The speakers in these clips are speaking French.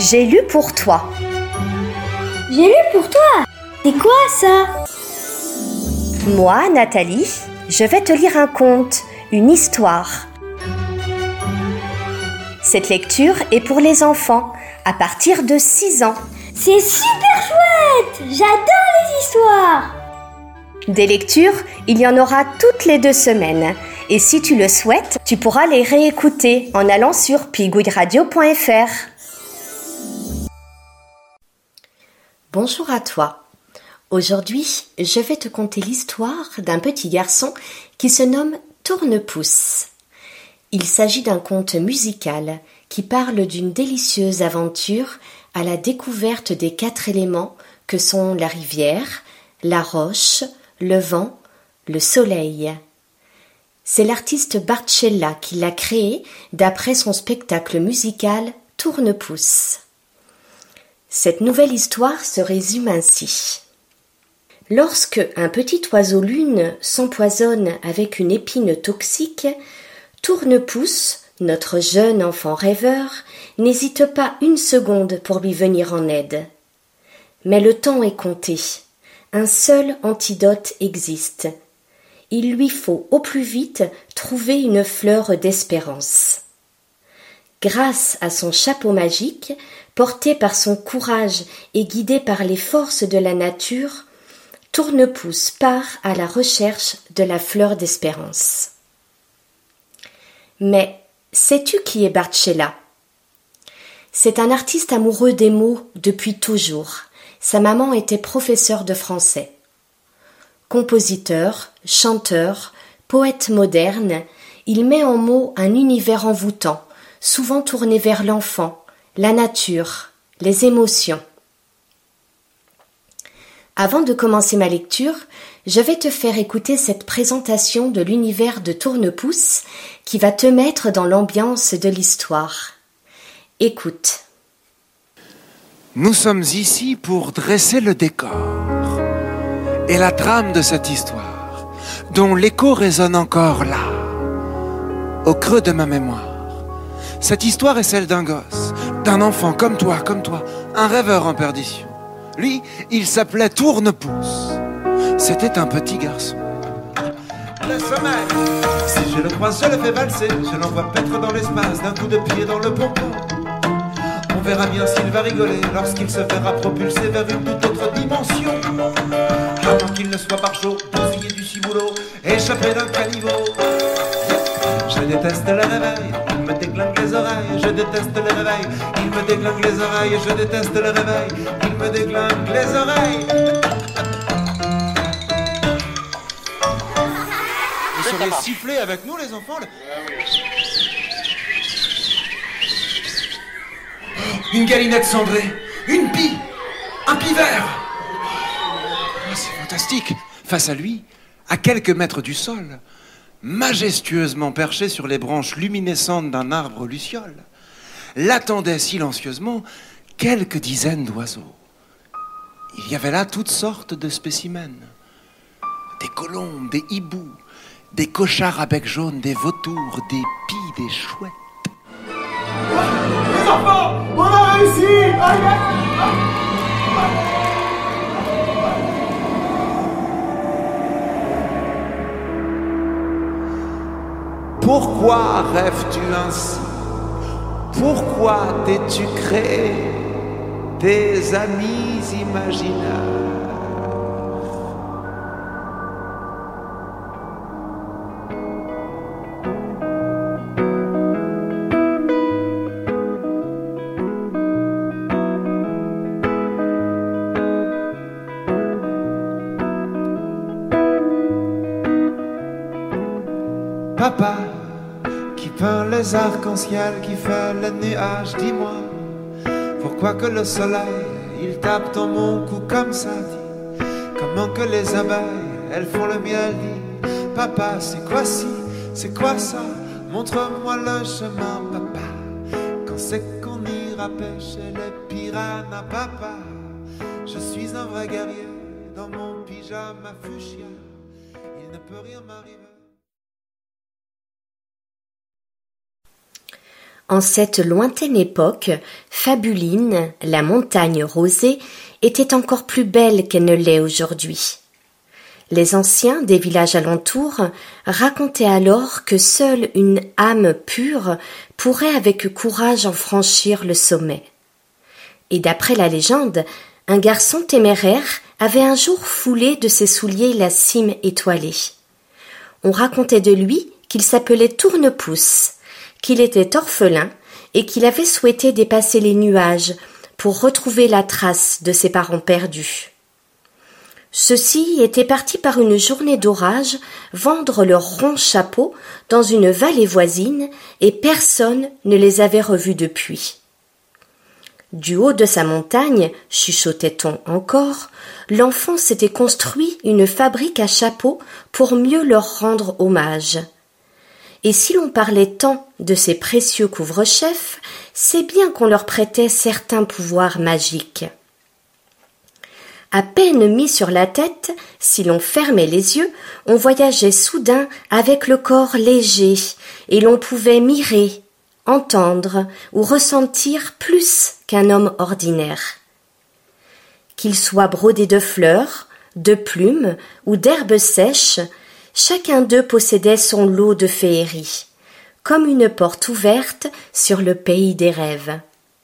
J'ai lu pour toi. J'ai lu pour toi. C'est quoi ça? Moi, Nathalie, je vais te lire un conte, une histoire. Cette lecture est pour les enfants à partir de 6 ans. C'est super chouette! J'adore les histoires! Des lectures, il y en aura toutes les 2 semaines. Et si tu le souhaites, tu pourras les réécouter en allant sur pigouilleradio.fr. Bonjour à toi. Aujourd'hui, je vais te conter l'histoire d'un petit garçon qui se nomme Tourne-Pouce. Il s'agit d'un conte musical qui parle d'une délicieuse aventure à la découverte des 4 éléments que sont la rivière, la roche, le vent, le soleil. C'est l'artiste Barcella qui l'a créé d'après son spectacle musical Tourne-Pouce. Cette nouvelle histoire se résume ainsi. Lorsque un petit oiseau lune s'empoisonne avec une épine toxique, Tourne-Pouce, notre jeune enfant rêveur, n'hésite pas une seconde pour lui venir en aide. Mais le temps est compté. Un seul antidote existe. Il lui faut au plus vite trouver une fleur d'espérance. Grâce à son chapeau magique, porté par son courage et guidé par les forces de la nature, Tourne-Pouce part à la recherche de la fleur d'espérance. Mais sais-tu qui est Barcella? C'est un artiste amoureux des mots depuis toujours. Sa maman était professeure de français. Compositeur, chanteur, poète moderne, il met en mots un univers envoûtant, souvent tourné vers l'enfant, la nature, les émotions. Avant de commencer ma lecture, je vais te faire écouter cette présentation de l'univers de Tourne-Pouce qui va te mettre dans l'ambiance de l'histoire. Écoute. Nous sommes ici pour dresser le décor et la trame de cette histoire, dont l'écho résonne encore là, au creux de ma mémoire. Cette histoire est celle d'un gosse, d'un enfant comme toi, un rêveur en perdition. Lui, il s'appelait Tourne-Pouce. C'était un petit garçon. Le sommeil, si je le croise, je le fais valser. Je l'envoie paître dans l'espace d'un coup de pied dans le pompon. On verra bien s'il va rigoler lorsqu'il se verra propulsé vers une toute autre dimension. Avant qu'il ne soit par chaud, bousillé du ciboulot, échappé d'un caniveau. Je déteste le réveil, il me déglingue les oreilles. Je déteste le réveil, il me déglingue les oreilles. Je déteste le réveil, il me déglingue les oreilles. Vous saurez siffler avec nous les enfants Une galinette cendrée, une pie, un pivert. C'est fantastique. Face à lui, à quelques mètres du sol, majestueusement perché sur les branches luminescentes d'un arbre luciole, l'attendaient silencieusement quelques dizaines d'oiseaux. Il y avait là toutes sortes de spécimens. Des colombes, des hiboux, des cochards à bec jaune, des vautours, des pies, des chouettes. Les enfants, on a réussi! Pourquoi rêves-tu ainsi? Pourquoi t'es-tu créé tes amis imaginaires? Papa, qui peint les arcs-en-ciel, qui fait les nuages, dis-moi, pourquoi que le soleil, il tape dans mon cou comme ça, dit, comment que les abeilles, elles font le miel, dit, papa, c'est quoi ci, c'est quoi ça, montre-moi le chemin, papa, quand c'est qu'on ira pêcher les piranhas, papa, je suis un vrai guerrier, dans mon pyjama fuchsia, il ne peut rien m'arriver. En cette lointaine époque, Fabuline, la montagne rosée, était encore plus belle qu'elle ne l'est aujourd'hui. Les anciens des villages alentours racontaient alors que seule une âme pure pourrait avec courage en franchir le sommet. Et d'après la légende, un garçon téméraire avait un jour foulé de ses souliers la cime étoilée. On racontait de lui qu'il s'appelait Tournepousse, qu'il était orphelin et qu'il avait souhaité dépasser les nuages pour retrouver la trace de ses parents perdus. Ceux-ci étaient partis par une journée d'orage vendre leurs ronds chapeaux dans une vallée voisine et personne ne les avait revus depuis. Du haut de sa montagne, chuchotait-on encore, l'enfant s'était construit une fabrique à chapeaux pour mieux leur rendre hommage. Et si l'on parlait tant de ces précieux couvre-chefs, c'est bien qu'on leur prêtait certains pouvoirs magiques. À peine mis sur la tête, si l'on fermait les yeux, on voyageait soudain avec le corps léger, et l'on pouvait mirer, entendre ou ressentir plus qu'un homme ordinaire. Qu'il soit brodé de fleurs, de plumes ou d'herbes sèches, chacun d'eux possédait son lot de féerie, comme une porte ouverte sur le pays des rêves.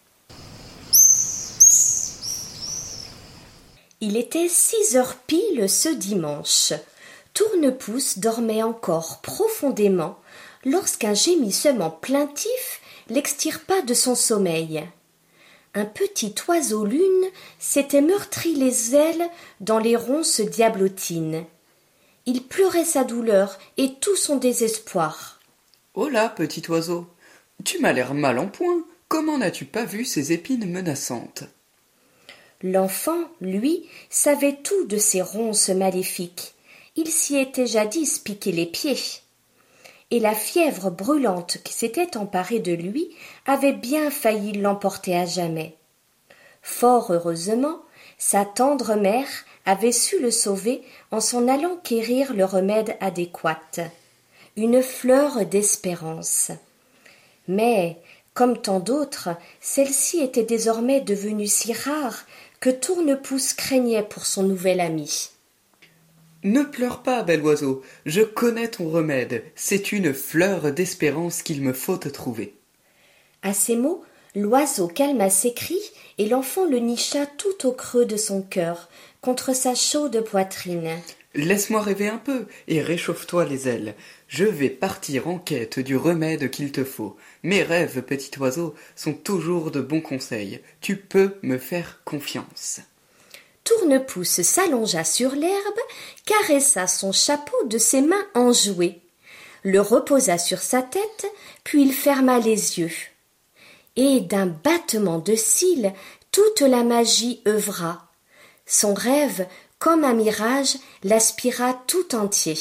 Il était 6 heures pile ce dimanche. Tournepousse dormait encore profondément lorsqu'un gémissement plaintif l'extirpa de son sommeil. Un petit oiseau lune s'était meurtri les ailes dans les ronces diablotines. Il pleurait sa douleur et tout son désespoir. « Oh là, petit oiseau, tu m'as l'air mal en point. Comment n'as-tu pas vu ces épines menaçantes ?» L'enfant, lui, savait tout de ces ronces maléfiques. Il s'y était jadis piqué les pieds. Et la fièvre brûlante qui s'était emparée de lui avait bien failli l'emporter à jamais. Fort heureusement, sa tendre mère avait su le sauver en s'en allant quérir le remède adéquat, une fleur d'espérance. Mais, comme tant d'autres, celle-ci était désormais devenue si rare que Tournepousse craignait pour son nouvel ami. « Ne pleure pas, bel oiseau, je connais ton remède, c'est une fleur d'espérance qu'il me faut te trouver. » À ces mots, l'oiseau calma ses cris et l'enfant le nicha tout au creux de son cœur, contre sa chaude poitrine. « Laisse-moi rêver un peu et réchauffe-toi les ailes. Je vais partir en quête du remède qu'il te faut. Mes rêves, petit oiseau, sont toujours de bons conseils. Tu peux me faire confiance. » Tournepousse s'allongea sur l'herbe, caressa son chapeau de ses mains enjouées, le reposa sur sa tête, puis il ferma les yeux. Et d'un battement de cils, toute la magie œuvra. Son rêve, comme un mirage, l'aspira tout entier.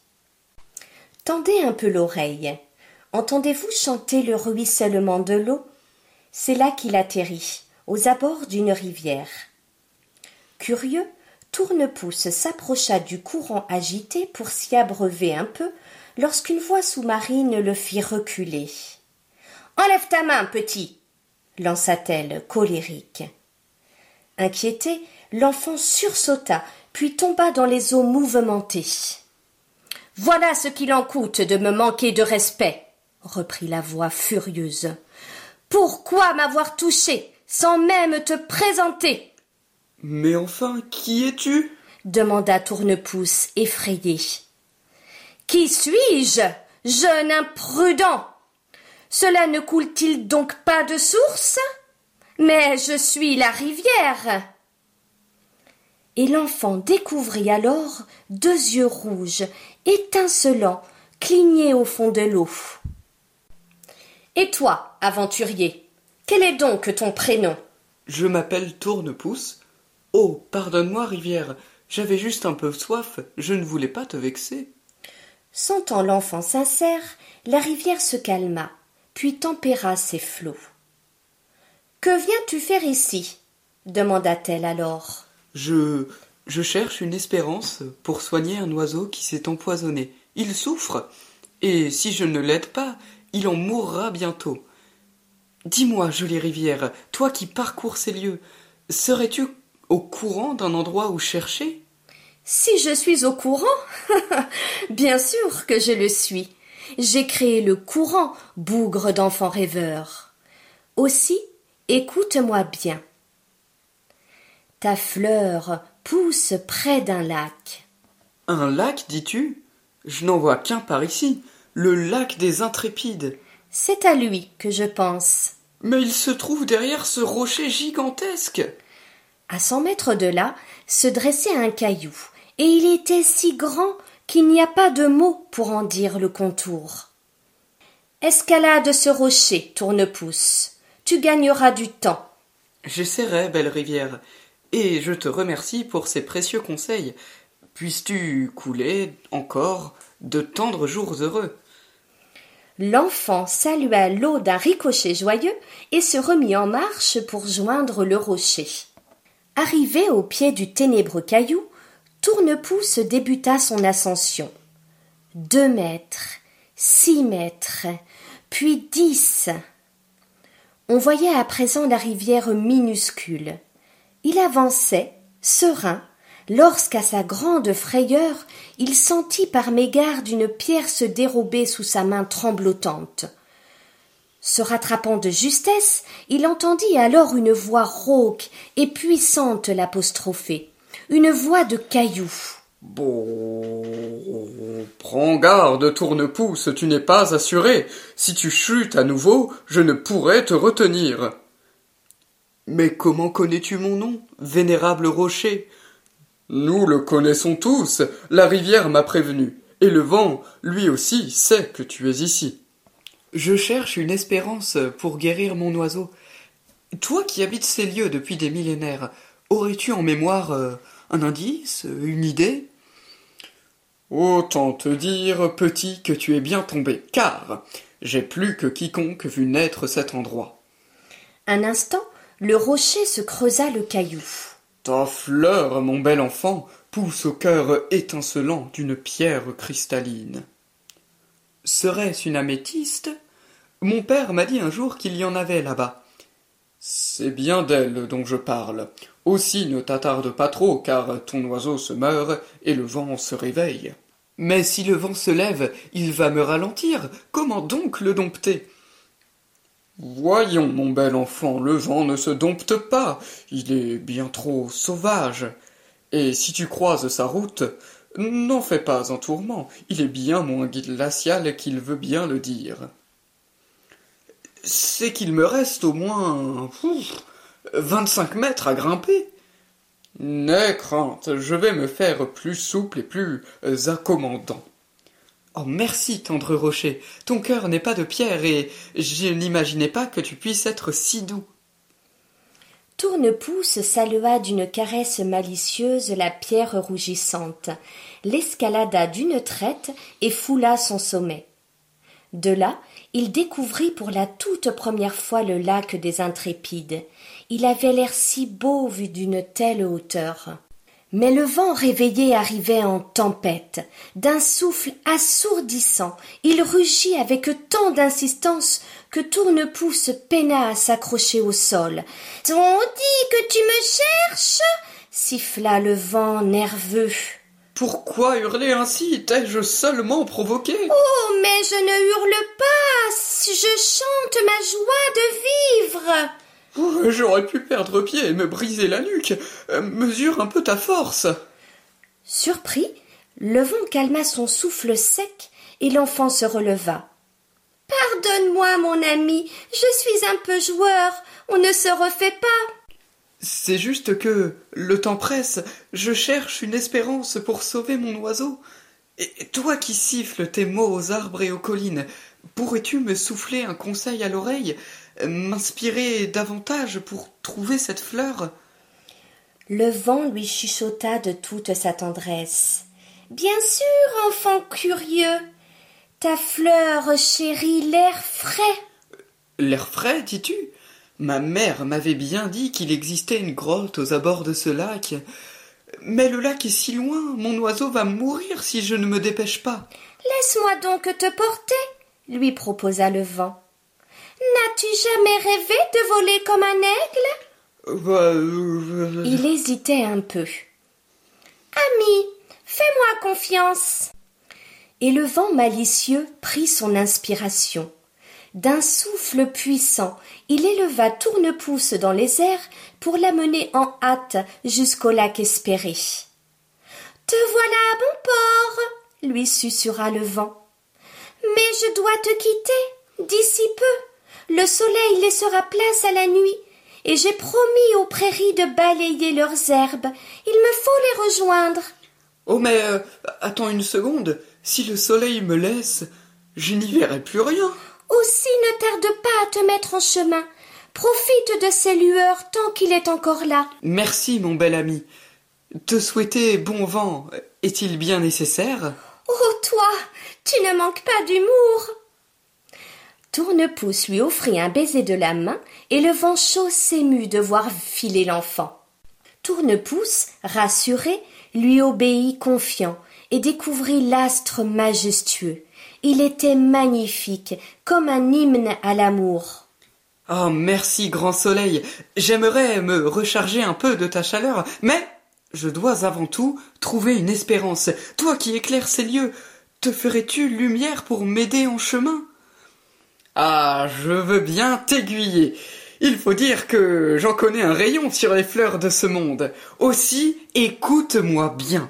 Tendez un peu l'oreille. Entendez-vous chanter le ruissellement de l'eau ? C'est là qu'il atterrit, aux abords d'une rivière. Curieux, Tournepousse s'approcha du courant agité pour s'y abreuver un peu, lorsqu'une voix sous-marine le fit reculer. « Enlève ta main, petit !» lança-t-elle, colérique. Inquiété, l'enfant sursauta, puis tomba dans les eaux mouvementées. « Voilà ce qu'il en coûte de me manquer de respect !» reprit la voix furieuse. « Pourquoi m'avoir touché sans même te présenter ?» « Mais enfin, qui es-tu » demanda Tournepousse, effrayé. « Qui suis-je, jeune imprudent ? Cela ne coule-t-il donc pas de source ? Mais je suis la rivière. » Et l'enfant découvrit alors 2 yeux rouges, étincelants, clignés au fond de l'eau. « Et toi, aventurier, quel est donc ton prénom ?»« Je m'appelle Tournepousse. Oh, pardonne-moi, rivière, j'avais juste un peu soif, je ne voulais pas te vexer. » Sentant l'enfant sincère, la rivière se calma, puis tempéra ses flots. « Que viens-tu faire ici ?» demanda-t-elle alors. Je cherche une espérance pour soigner un oiseau qui s'est empoisonné. Il souffre, et si je ne l'aide pas, il en mourra bientôt. Dis-moi, jolie rivière, toi qui parcours ces lieux, serais-tu au courant d'un endroit où chercher? Si je suis au courant, bien sûr que je le suis. J'ai créé le courant, bougre d'enfant rêveur. Aussi, écoute-moi bien. Ta fleur pousse près d'un lac. Un lac, dis-tu? Je n'en vois qu'un par ici, le lac des Intrépides. C'est à lui que je pense. Mais il se trouve derrière ce rocher gigantesque. À 100 mètres de là se dressait un caillou, et il était si grand qu'il n'y a pas de mots pour en dire le contour. Escalade ce rocher, Tourne-pouce. Tu gagneras du temps. J'essaierai, belle rivière, et je te remercie pour ces précieux conseils. Puisses-tu couler encore de tendres jours heureux. L'enfant salua l'eau d'un ricochet joyeux et se remit en marche pour joindre le rocher. Arrivé au pied du ténébreux caillou, Tourne-pouce débuta son ascension. 2 mètres, 6 mètres, puis 10. On voyait à présent la rivière minuscule. Il avançait, serein, lorsqu'à sa grande frayeur, il sentit par mégarde une pierre se dérober sous sa main tremblotante. Se rattrapant de justesse, il entendit alors une voix rauque et puissante l'apostropher, une voix de caillou. Bon, prends garde, Tourne-pouce, tu n'es pas assuré. Si tu chutes à nouveau, je ne pourrai te retenir. Mais comment connais-tu mon nom, vénérable rocher? Nous le connaissons tous, la rivière m'a prévenu, et le vent, lui aussi, sait que tu es ici. Je cherche une espérance pour guérir mon oiseau. Toi qui habites ces lieux depuis des millénaires, aurais-tu en mémoire un indice, une idée? Autant te dire, petit, que tu es bien tombé, car j'ai plus que quiconque vu naître cet endroit. Un instant, le rocher se creusa le caillou. Ta fleur, mon bel enfant, pousse au cœur étincelant d'une pierre cristalline. Serait-ce une améthyste? Mon père m'a dit un jour qu'il y en avait là-bas. C'est bien d'elle dont je parle. Aussi ne t'attarde pas trop, car ton oiseau se meurt et le vent se réveille. Mais si le vent se lève, il va me ralentir. Comment donc le dompter? Voyons, mon bel enfant, le vent ne se dompte pas. Il est bien trop sauvage. Et si tu croises sa route, n'en fais pas un tourment. Il est bien moins glacial qu'il veut bien le dire. C'est qu'il me reste au moins 25 mètres à grimper. N'aie crainte, je vais me faire plus souple et plus accommodant. Oh, merci, tendre rocher. Ton cœur n'est pas de pierre et je n'imaginais pas que tu puisses être si doux. Tourne-pouce salua d'une caresse malicieuse la pierre rougissante, l'escalada d'une traite et foula son sommet. De là, il découvrit pour la toute première fois le lac des Intrépides. Il avait l'air si beau vu d'une telle hauteur. Mais le vent réveillé arrivait en tempête. D'un souffle assourdissant, il rugit avec tant d'insistance que Tourne-pouce peina à s'accrocher au sol. « On dit que tu me cherches ?» siffla le vent nerveux. « Pourquoi hurler ainsi? T'ai-je seulement provoqué ?»« Oh, mais je ne hurle pas, je chante ma joie de vivre !» Oh, j'aurais pu perdre pied et me briser la nuque. Mesure un peu ta force. Surpris, le vent calma son souffle sec et l'enfant se releva. « Pardonne-moi, mon ami, je suis un peu joueur, on ne se refait pas. » C'est juste que le temps presse, je cherche une espérance pour sauver mon oiseau. Et toi qui siffles tes mots aux arbres et aux collines, pourrais-tu me souffler un conseil à l'oreille, m'inspirer davantage pour trouver cette fleur? Le vent lui chuchota de toute sa tendresse. « Bien sûr, enfant curieux, ta fleur chérit l'air frais. » L'air frais, dis-tu? Ma mère m'avait bien dit qu'il existait une grotte aux abords de ce lac. Mais le lac est si loin, mon oiseau va mourir si je ne me dépêche pas. « Laisse-moi donc te porter, lui proposa le vent. « As-tu jamais rêvé de voler comme un aigle ? Il hésitait un peu. Ami, fais-moi confiance. Et le vent malicieux prit son inspiration. D'un souffle puissant, il éleva Tourne-Pouce dans les airs pour l'amener en hâte jusqu'au lac espéré. « Te voilà à bon port !» lui susurra le vent. « Mais je dois te quitter d'ici peu. Le soleil laissera place à la nuit, et j'ai promis aux prairies de balayer leurs herbes. Il me faut les rejoindre. » Oh mais attends une seconde, si le soleil me laisse, je n'y verrai plus rien. Aussi ne tarde pas à te mettre en chemin. Profite de ces lueurs tant qu'il est encore là. Merci mon bel ami. Te souhaiter bon vent est-il bien nécessaire ? Oh toi, tu ne manques pas d'humour. Tourne-Pouce lui offrit un baiser de la main et le vent chaud s'émut de voir filer l'enfant. Tourne-Pouce, rassuré, lui obéit confiant et découvrit l'astre majestueux. Il était magnifique, comme un hymne à l'amour. « Oh, merci, grand soleil. J'aimerais me recharger un peu de ta chaleur, mais je dois avant tout trouver une espérance. Toi qui éclaires ces lieux, te ferais-tu lumière pour m'aider en chemin ? » Ah, je veux bien t'aiguiller. Il faut dire que j'en connais un rayon sur les fleurs de ce monde. Aussi, écoute-moi bien.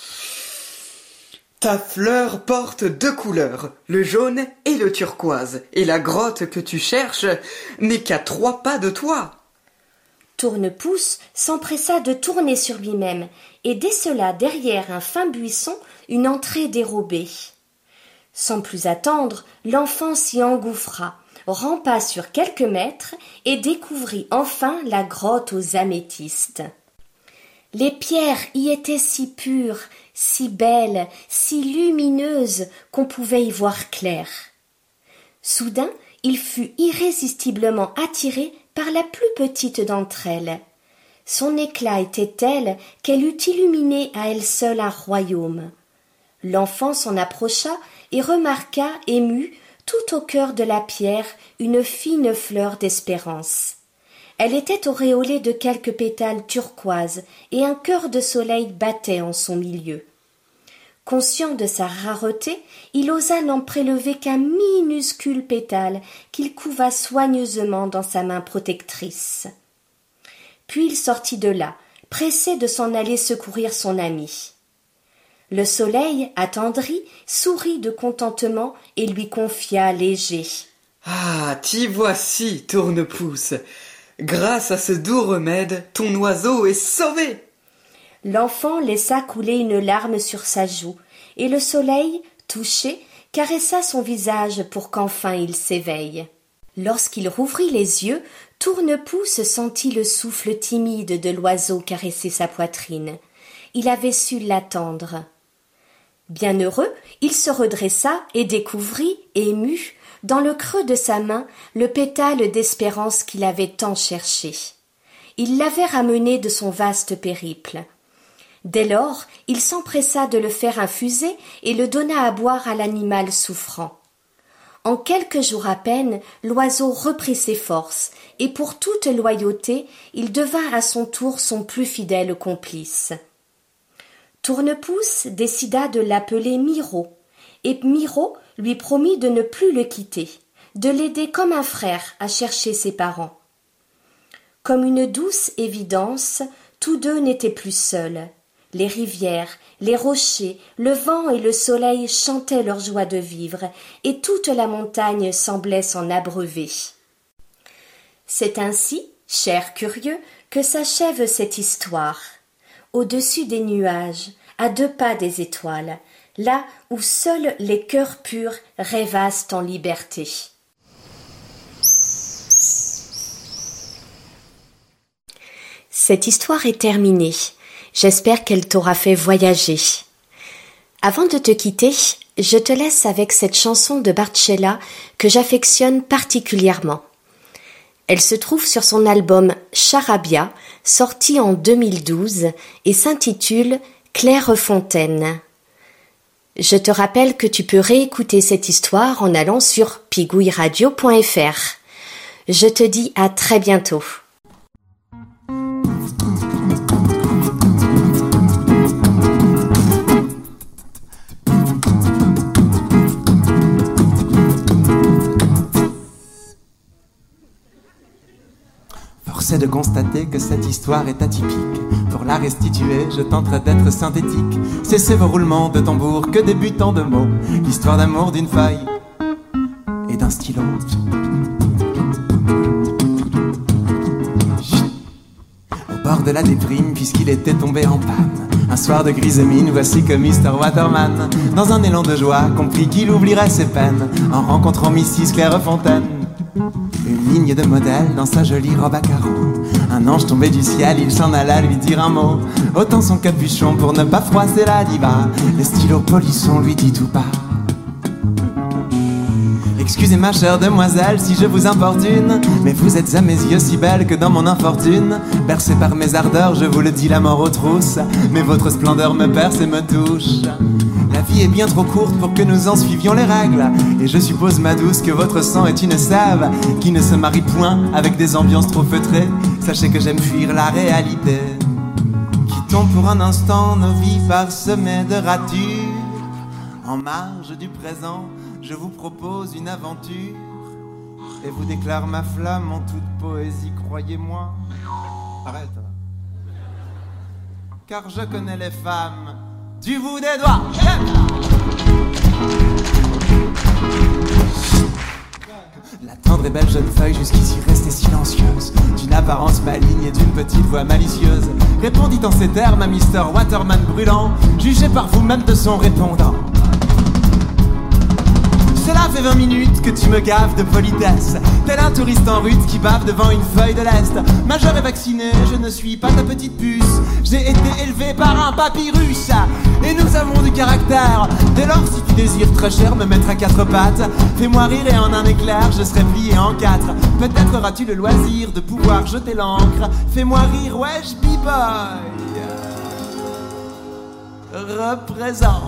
Ta fleur porte 2 couleurs, le jaune et le turquoise, et la grotte que tu cherches n'est qu'à 3 pas de toi. Tourne-Pouce s'empressa de tourner sur lui-même et décela derrière un fin buisson une entrée dérobée. Sans plus attendre, l'enfant s'y engouffra, rampa sur quelques mètres et découvrit enfin la grotte aux améthystes. Les pierres y étaient si pures, si belles, si lumineuses qu'on pouvait y voir clair. Soudain, il fut irrésistiblement attiré par la plus petite d'entre elles. Son éclat était tel qu'elle eût illuminé à elle seule un royaume. L'enfant s'en approcha et remarqua, ému, tout au cœur de la pierre, une fine fleur d'espérance. Elle était auréolée de quelques pétales turquoises et un cœur de soleil battait en son milieu. Conscient de sa rareté, il osa n'en prélever qu'un minuscule pétale qu'il couva soigneusement dans sa main protectrice. Puis il sortit de là, pressé de s'en aller secourir son ami. Le soleil, attendri, sourit de contentement et lui confia léger. « Ah, t'y voici, Tourne-Pouce. Grâce à ce doux remède, ton oiseau est sauvé. » L'enfant laissa couler une larme sur sa joue, et le soleil, touché, caressa son visage pour qu'enfin il s'éveille. Lorsqu'il rouvrit les yeux, Tourne-Pouce sentit le souffle timide de l'oiseau caresser sa poitrine. Il avait su l'attendre. Bien heureux, il se redressa et découvrit, ému, dans le creux de sa main, le pétale d'espérance qu'il avait tant cherché. Il l'avait ramené de son vaste périple. Dès lors, il s'empressa de le faire infuser et le donna à boire à l'animal souffrant. En quelques jours à peine, l'oiseau reprit ses forces, et pour toute loyauté, il devint à son tour son plus fidèle complice. Tourne-Pouce décida de l'appeler Miro, et Miro lui promit de ne plus le quitter, de l'aider comme un frère à chercher ses parents. Comme une douce évidence, tous deux n'étaient plus seuls. Les rivières, les rochers, le vent et le soleil chantaient leur joie de vivre, et toute la montagne semblait s'en abreuver. C'est ainsi, chers curieux, que s'achève cette histoire. Au-dessus des nuages, à 2 pas des étoiles, là où seuls les cœurs purs rêvassent en liberté. Cette histoire est terminée. J'espère qu'elle t'aura fait voyager. Avant de te quitter, je te laisse avec cette chanson de Barcella que j'affectionne particulièrement. Elle se trouve sur son album Charabia, sorti en 2012, et s'intitule Clairefontaine. Je te rappelle que tu peux réécouter cette histoire en allant sur pigouilleradio.fr. Je te dis à très bientôt. Force est de constater que cette histoire est atypique. Pour la restituer, je tenterai d'être synthétique. Cessez vos roulements de tambour que débutant de mots. L'histoire d'amour d'une feuille et d'un stylo. Au bord de la déprime, puisqu'il était tombé en panne. Un soir de grise mine, voici que Mr. Waterman, dans un élan de joie, comprit qu'il oublierait ses peines en rencontrant Mrs. Clairefontaine. Une ligne de modèle dans sa jolie robe à carreaux. Un ange tombé du ciel, il s'en alla lui dire un mot. Ôtant son capuchon pour ne pas froisser la diva, le stylo polisson lui dit tout bas: excusez ma chère demoiselle si je vous importune, mais vous êtes à mes yeux si belle que dans mon infortune, bercé par mes ardeurs, je vous le dis, la mort aux trousses, mais votre splendeur me perce et me touche. La vie est bien trop courte pour que nous en suivions les règles, et je suppose, ma douce, que votre sang est une sève qui ne se marie point avec des ambiances trop feutrées. Sachez que j'aime fuir la réalité. Quittons pour un instant nos vies parsemées de ratures. En marge du présent, je vous propose une aventure et vous déclare ma flamme en toute poésie, croyez-moi. Arrête. Car je connais les femmes du bout des doigts. La tendre et belle jeune feuille jusqu'ici restée silencieuse, d'une apparence maligne et d'une petite voix malicieuse, répondit en ces termes à Mr. Waterman brûlant, jugez par vous-même de son répondant. Cela fait 20 minutes que tu me gaves de politesse, tel un touriste en route qui bave devant une feuille de l'Est. Majeur et vacciné, je ne suis pas ta petite puce, j'ai été élevé par un papyrus. Et nous avons du caractère. Dès lors, si tu désires très cher me mettre à quatre pattes, fais-moi rire et en un éclair je serai plié en quatre. Peut-être auras-tu le loisir de pouvoir jeter l'encre. Fais-moi rire, wesh, b-boy. Représente.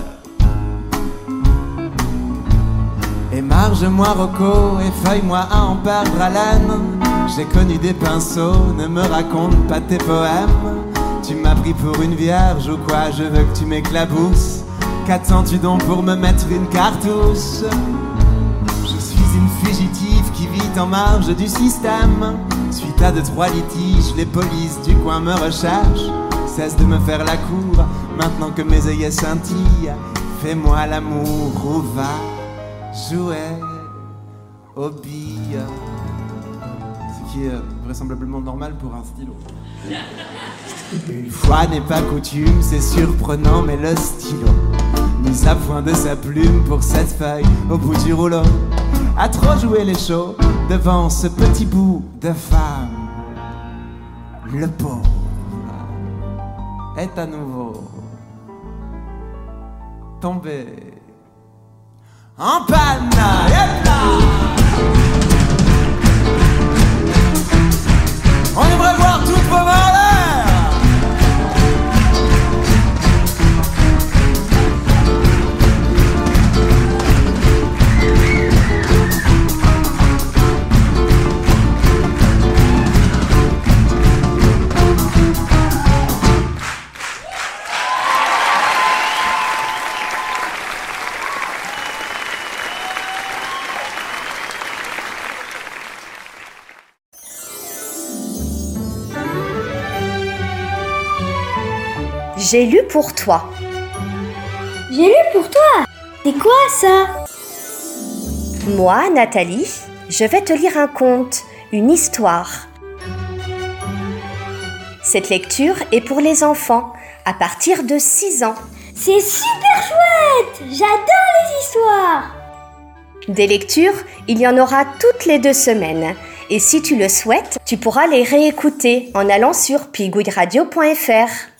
Émarge-moi Rocco et feuille-moi à en perdre haleine. J'ai connu des pinceaux, ne me raconte pas tes poèmes. Tu m'as pris pour une vierge ou quoi, je veux que tu m'éclabousses. Qu'attends-tu donc pour me mettre une cartouche? Je suis une fugitive qui vit en marge du système. Suite à 2-3 litiges, les polices du coin me recherchent. Cesse de me faire la cour, maintenant que mes œillets scintillent. Fais-moi l'amour ou va jouer aux billes. Ce qui est vraisemblablement normal pour un stylo. Une fois n'est pas coutume, c'est surprenant, mais le stylo mise à point de sa plume pour cette feuille au bout du rouleau a trop joué les shows devant ce petit bout de femme. Le pauvre est à nouveau tombé en panne. On aimerait voir toutes vos mains en l'air. J'ai lu pour toi. J'ai lu pour toi. C'est quoi ça? Moi, Nathalie, je vais te lire un conte, une histoire. Cette lecture est pour les enfants à partir de 6 ans. C'est super chouette. J'adore les histoires. Des lectures, il y en aura toutes les 2 semaines. Et si tu le souhaites, tu pourras les réécouter en allant sur pigouilleradio.fr.